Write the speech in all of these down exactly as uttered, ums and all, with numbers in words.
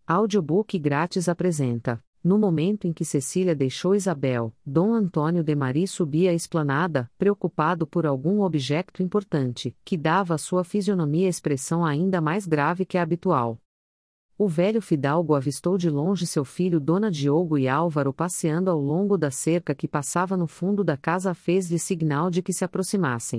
Audiobook grátis apresenta. No momento em que Cecília deixou Isabel, Dom Antônio de Marie subia a esplanada, preocupado por algum objeto importante, que dava à sua fisionomia expressão ainda mais grave que a habitual. O velho fidalgo avistou de longe seu filho Dona Diogo e Álvaro passeando ao longo da cerca que passava no fundo da casa, fez-lhe sinal de que se aproximassem.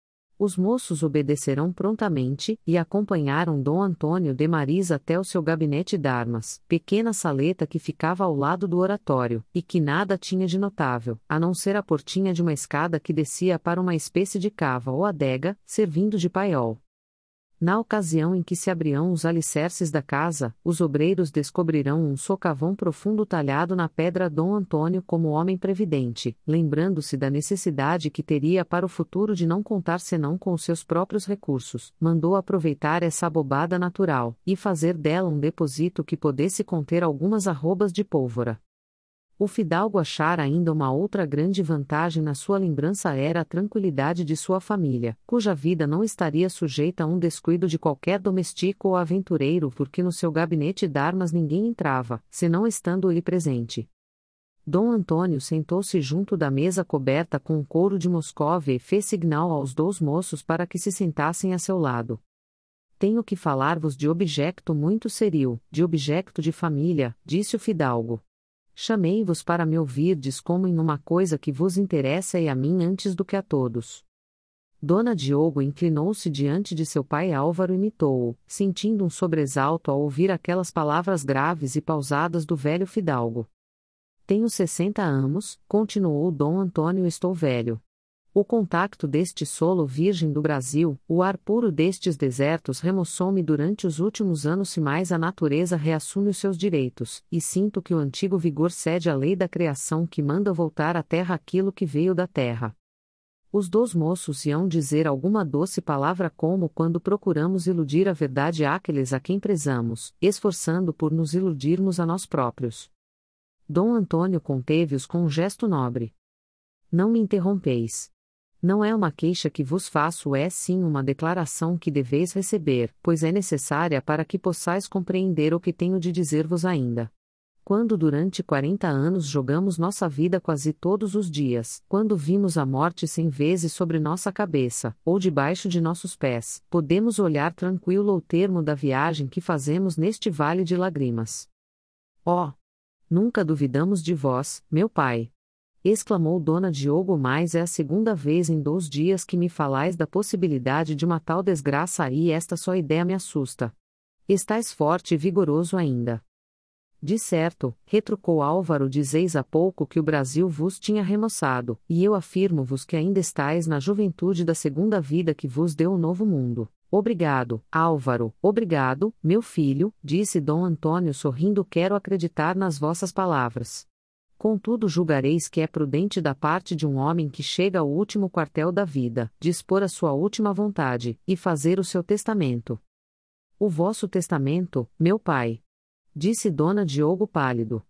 Os moços obedeceram prontamente, e acompanharam Dom Antônio de Maris até o seu gabinete d'armas, pequena saleta que ficava ao lado do oratório, e que nada tinha de notável, a não ser a portinha de uma escada que descia para uma espécie de cava ou adega, servindo de paiol. Na ocasião em que se abrirão os alicerces da casa, os obreiros descobrirão um socavão profundo talhado na pedra. Dom Antônio, como homem previdente, lembrando-se da necessidade que teria para o futuro de não contar senão com os seus próprios recursos, mandou aproveitar essa abobada natural, e fazer dela um depósito que pudesse conter algumas arrobas de pólvora. O fidalgo achara ainda uma outra grande vantagem na sua lembrança, era a tranquilidade de sua família, cuja vida não estaria sujeita a um descuido de qualquer domestico ou aventureiro, porque no seu gabinete d'armas ninguém entrava, senão estando ele presente. Dom Antônio sentou-se junto da mesa coberta com um couro de Moscóvia e fez sinal aos dois moços para que se sentassem a seu lado. Tenho que falar-vos de objeto muito serio, de objeto de família, disse o fidalgo. Chamei-vos para me ouvirdes como em uma coisa que vos interessa e a mim antes do que a todos. Dona Diogo inclinou-se diante de seu pai Álvaro e imitou-o, sentindo um sobressalto ao ouvir aquelas palavras graves e pausadas do velho fidalgo. Tenho sessenta anos, continuou Dom Antônio, estou velho. O contacto deste solo virgem do Brasil, o ar puro destes desertos remoçou-me durante os últimos anos, se mais a natureza reassume os seus direitos, e sinto que o antigo vigor cede à lei da criação que manda voltar à terra aquilo que veio da terra. Os dois moços iam dizer alguma doce palavra, como quando procuramos iludir a verdade àqueles a quem prezamos, esforçando por nos iludirmos a nós próprios. Dom Antônio conteve-os com um gesto nobre. Não me interrompeis. Não é uma queixa que vos faço, é sim uma declaração que deveis receber, pois é necessária para que possais compreender o que tenho de dizer-vos ainda. Quando durante quarenta anos jogamos nossa vida quase todos os dias, quando vimos a morte cem vezes sobre nossa cabeça, ou debaixo de nossos pés, podemos olhar tranquilo ao termo da viagem que fazemos neste vale de lágrimas. Oh! Nunca duvidamos de vós, meu pai! Exclamou Dona Diogo, mas é a segunda vez em dois dias que me falais da possibilidade de uma tal desgraça, e esta só ideia me assusta. Estais forte e vigoroso ainda. De certo, retrucou Álvaro, dizeis há pouco que o Brasil vos tinha remoçado, e eu afirmo-vos que ainda estais na juventude da segunda vida que vos deu o novo mundo. Obrigado, Álvaro, obrigado, meu filho, disse Dom Antônio sorrindo, quero acreditar nas vossas palavras. Contudo, julgareis que é prudente da parte de um homem que chega ao último quartel da vida, dispor a sua última vontade, e fazer o seu testamento. O vosso testamento, meu pai? Disse Dona Diogo pálido.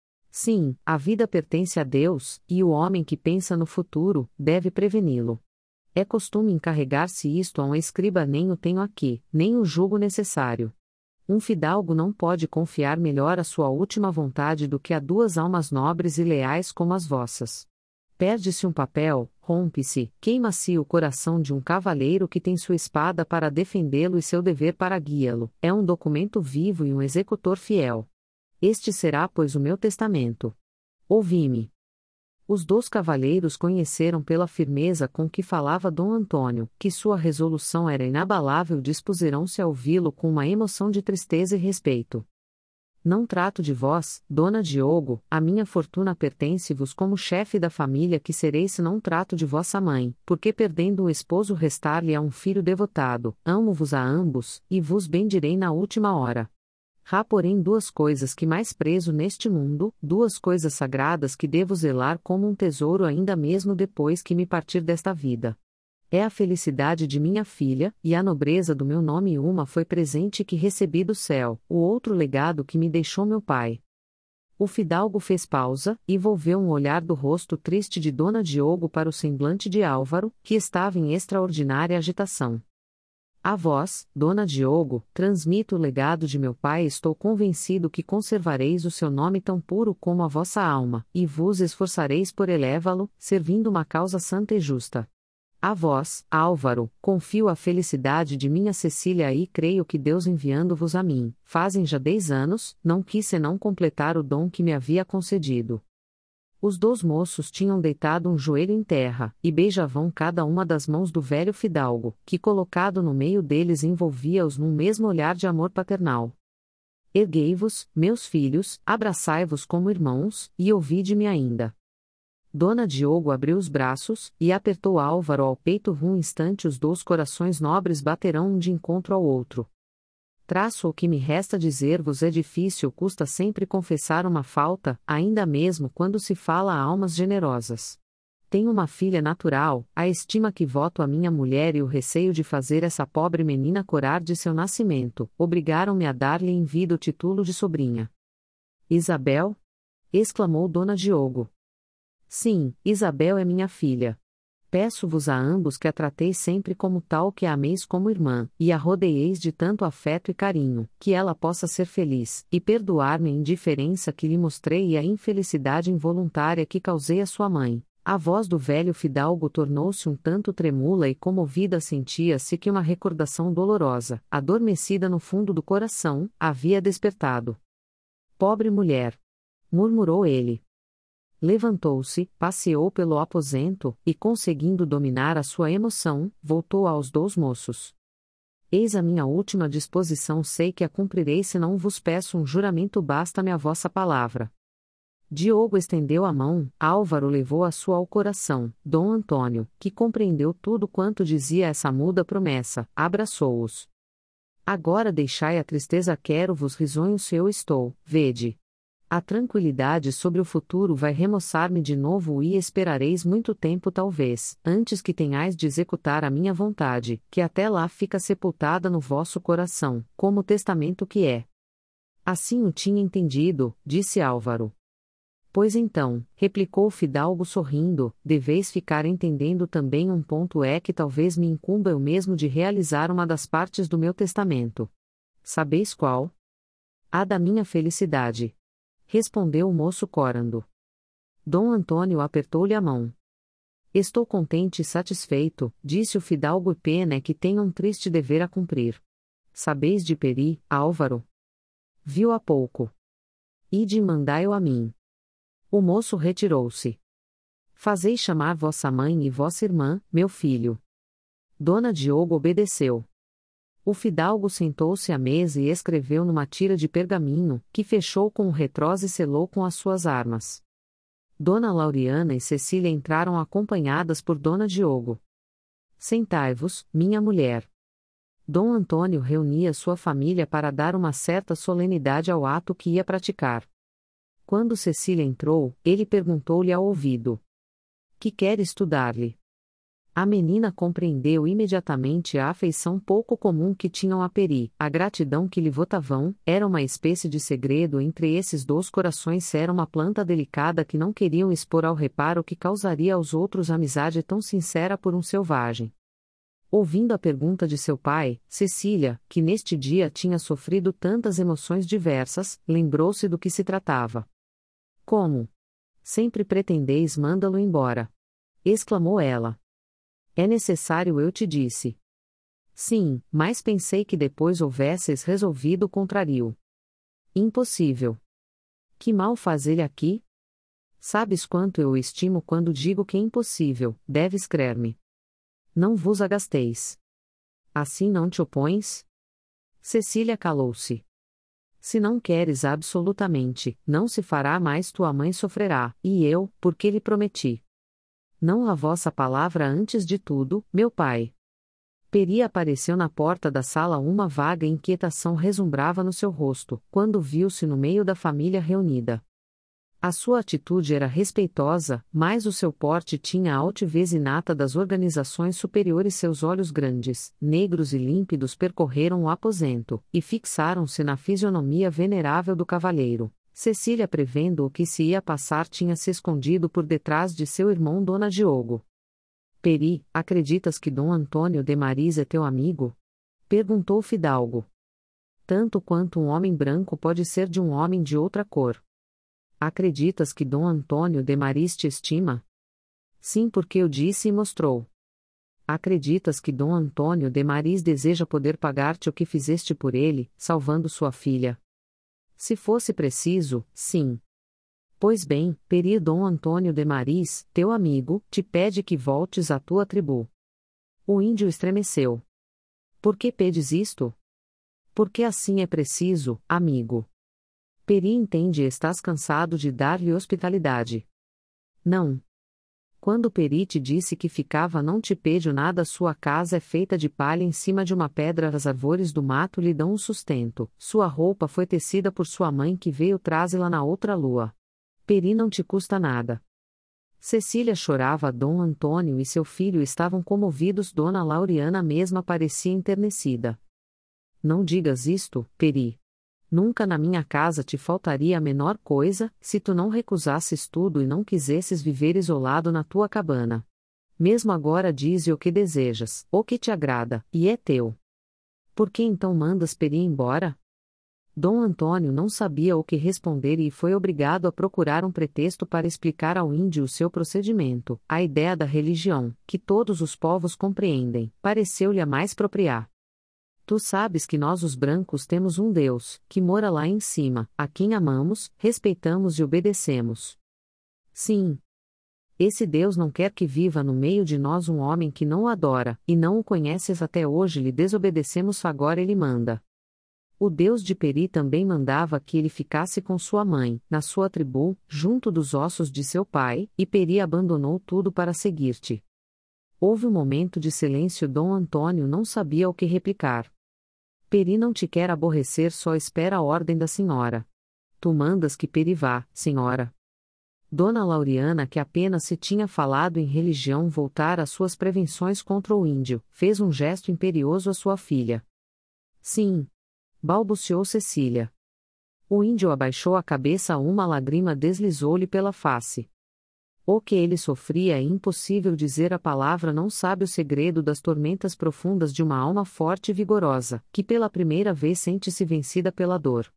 Sim, a vida pertence a Deus, e o homem que pensa no futuro, deve preveni-lo. É costume encarregar-se isto a um escriba, nem o tenho aqui, nem o julgo necessário. Um fidalgo não pode confiar melhor a sua última vontade do que a duas almas nobres e leais como as vossas. Perde-se um papel, rompe-se, queima-se o coração de um cavaleiro que tem sua espada para defendê-lo e seu dever para guiá-lo. É um documento vivo e um executor fiel. Este será, pois, o meu testamento. Ouvi-me. Os dois cavalheiros conheceram pela firmeza com que falava Dom Antônio, que sua resolução era inabalável, dispuseram-se a ouvi-lo com uma emoção de tristeza e respeito. Não trato de vós, Dona Diogo, a minha fortuna pertence-vos como chefe da família que sereis, se não trato de vossa mãe, porque perdendo um esposo restar-lhe-á um filho devotado, amo-vos a ambos, e vos bendirei na última hora. Há, porém, duas coisas que mais prezo neste mundo, duas coisas sagradas que devo zelar como um tesouro ainda mesmo depois que me partir desta vida. É a felicidade de minha filha, e a nobreza do meu nome. Uma foi presente que recebi do céu, o outro legado que me deixou meu pai. O fidalgo fez pausa, e volveu um olhar do rosto triste de Dona Diogo para o semblante de Álvaro, que estava em extraordinária agitação. A vós, Dona Diogo, transmito o legado de meu pai e estou convencido que conservareis o seu nome tão puro como a vossa alma, e vos esforçareis por elevá-lo, servindo uma causa santa e justa. A vós, Álvaro, confio a felicidade de minha Cecília e creio que Deus enviando-vos a mim, fazem já dez anos, não quis senão completar o dom que me havia concedido. Os dois moços tinham deitado um joelho em terra, e beijavam cada uma das mãos do velho fidalgo, que colocado no meio deles envolvia-os num mesmo olhar de amor paternal. Erguei-vos, meus filhos, abraçai-vos como irmãos, e ouvide-me ainda. Dona Diogo abriu os braços, e apertou Álvaro ao peito. Um instante os dois corações nobres baterão um de encontro ao outro. Traço o que me resta dizer-vos é difícil, custa sempre confessar uma falta, ainda mesmo quando se fala a almas generosas. Tenho uma filha natural, a estima que voto à minha mulher e o receio de fazer essa pobre menina corar de seu nascimento, obrigaram-me a dar-lhe em vida o título de sobrinha. Isabel? Exclamou Dona Diogo. Sim, Isabel é minha filha. Peço-vos a ambos que a trateis sempre como tal, que a ameis como irmã, e a rodeieis de tanto afeto e carinho, que ela possa ser feliz, e perdoar-me a indiferença que lhe mostrei e a infelicidade involuntária que causei à sua mãe. A voz do velho fidalgo tornou-se um tanto tremula e comovida, sentia-se que uma recordação dolorosa, adormecida no fundo do coração, havia despertado. Pobre mulher! Murmurou ele. Levantou-se, passeou pelo aposento, e conseguindo dominar a sua emoção, voltou aos dois moços. Eis a minha última disposição, sei que a cumprirei se não vos peço um juramento, basta-me a vossa palavra. Diogo estendeu a mão, Álvaro levou a sua ao coração, Dom Antônio, que compreendeu tudo quanto dizia essa muda promessa, abraçou-os. Agora deixai a tristeza, quero-vos risonhos se eu estou, vede. A tranquilidade sobre o futuro vai remoçar-me de novo e esperareis muito tempo talvez, antes que tenhais de executar a minha vontade, que até lá fica sepultada no vosso coração, como testamento que é. Assim o tinha entendido, disse Álvaro. Pois então, replicou o fidalgo sorrindo, deveis ficar entendendo também um ponto, é que talvez me incumba eu mesmo de realizar uma das partes do meu testamento. Sabeis qual? A da minha felicidade. Respondeu o moço corando. Dom Antônio apertou-lhe a mão. Estou contente e satisfeito, disse o fidalgo, e pena é que tenho um triste dever a cumprir. Sabeis de Peri, Álvaro? Viu há pouco. Ide e mandai-o a mim. O moço retirou-se. Fazei chamar vossa mãe e vossa irmã, meu filho. Dona Diogo obedeceu. O fidalgo sentou-se à mesa e escreveu numa tira de pergaminho, que fechou com o retroz e selou com as suas armas. Dona Lauriana e Cecília entraram acompanhadas por Dona Diogo. Sentai-vos, minha mulher. Dom Antônio reunia sua família para dar uma certa solenidade ao ato que ia praticar. Quando Cecília entrou, ele perguntou-lhe ao ouvido: Que quer estudar-lhe? A menina compreendeu imediatamente a afeição pouco comum que tinham a Peri, a gratidão que lhe votavam, era uma espécie de segredo entre esses dois corações, era uma planta delicada que não queriam expor ao reparo que causaria aos outros amizade tão sincera por um selvagem. Ouvindo a pergunta de seu pai, Cecília, que neste dia tinha sofrido tantas emoções diversas, lembrou-se do que se tratava. Como? Sempre pretendeis mandá-lo embora? Exclamou ela. É necessário, eu te disse. Sim, mas pensei que depois houvesses resolvido o contrário. Impossível. Que mal faz ele aqui? Sabes quanto eu o estimo quando digo que é impossível, deves crer-me. Não vos agasteis. Assim não te opões? Cecília calou-se. Se não queres absolutamente, não se fará mais, tua mãe sofrerá, e eu, porque lhe prometi. Não a vossa palavra antes de tudo, meu pai. Peri apareceu na porta da sala, uma vaga inquietação resumbrava no seu rosto, quando viu-se no meio da família reunida. A sua atitude era respeitosa, mas o seu porte tinha a altivez inata das organizações superiores. Seus olhos grandes, negros e límpidos percorreram o aposento, e fixaram-se na fisionomia venerável do cavalheiro. Cecília, prevendo o que se ia passar, tinha se escondido por detrás de seu irmão Dona Diogo. Peri, acreditas que Dom Antônio de Maris é teu amigo? Perguntou o fidalgo. Tanto quanto um homem branco pode ser de um homem de outra cor. Acreditas que Dom Antônio de Maris te estima? Sim, porque eu disse e mostrou. Acreditas que Dom Antônio de Maris deseja poder pagar-te o que fizeste por ele, salvando sua filha? Se fosse preciso, sim. Pois bem, Peri Dom Antônio de Maris, teu amigo, te pede que voltes à tua tribo. O índio estremeceu. Por que pedes isto? Porque assim é preciso, amigo. Peri entende e estás cansado de dar-lhe hospitalidade. Não. Quando Peri te disse que ficava não te pediu nada, sua casa é feita de palha em cima de uma pedra, as árvores do mato lhe dão um sustento, sua roupa foi tecida por sua mãe que veio trazê-la na outra lua. Peri não te custa nada. Cecília chorava, Dom Antônio e seu filho estavam comovidos, Dona Lauriana mesma parecia enternecida. Não digas isto, Peri. Nunca na minha casa te faltaria a menor coisa, se tu não recusasses tudo e não quisesses viver isolado na tua cabana. Mesmo agora dize o que desejas, o que te agrada, e é teu. Por que então mandas Peri embora? Dom Antônio não sabia o que responder e foi obrigado a procurar um pretexto para explicar ao índio o seu procedimento. A ideia da religião, que todos os povos compreendem, pareceu-lhe a mais propriar. Tu sabes que nós os brancos temos um Deus, que mora lá em cima, a quem amamos, respeitamos e obedecemos. Sim. Esse Deus não quer que viva no meio de nós um homem que não o adora, e não o conheces até hoje, lhe desobedecemos, agora ele manda. O Deus de Peri também mandava que ele ficasse com sua mãe, na sua tribo, junto dos ossos de seu pai, e Peri abandonou tudo para seguir-te. Houve um momento de silêncio, Dom Antônio não sabia o que replicar. Peri não te quer aborrecer, só espera a ordem da senhora. Tu mandas que Peri vá, senhora. Dona Lauriana, que apenas se tinha falado em religião, voltar às suas prevenções contra o índio, fez um gesto imperioso à sua filha. Sim. Balbuciou Cecília. O índio abaixou a cabeça, uma lágrima deslizou-lhe pela face. O que ele sofria é impossível dizer, a palavra não sabe o segredo das tormentas profundas de uma alma forte e vigorosa, que pela primeira vez sente-se vencida pela dor.